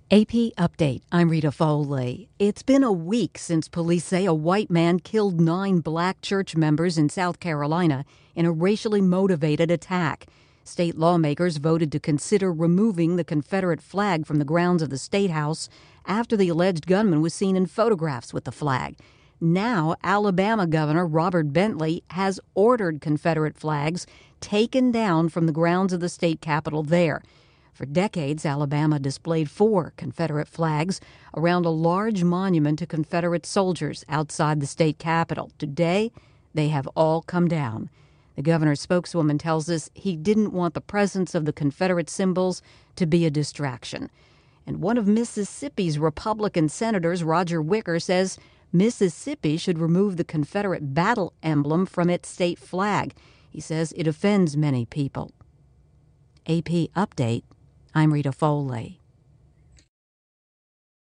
AP Update. I'm Rita Foley. It's been a week since police say a white man killed 9 black church members in South Carolina in a racially motivated attack. State lawmakers voted to consider removing the Confederate flag from the grounds of the State House after the alleged gunman was seen in photographs with the flag. Now, Alabama Governor Robert Bentley has ordered Confederate flags taken down from the grounds of the state capitol there. For decades, Alabama displayed 4 Confederate flags around a large monument to Confederate soldiers outside the state capitol. Today, they have all come down. The governor's spokeswoman tells us he didn't want the presence of the Confederate symbols to be a distraction. And one of Mississippi's Republican senators, Roger Wicker, says Mississippi should remove the Confederate battle emblem from its state flag. He says it offends many people. AP Update. I'm Rita Foley.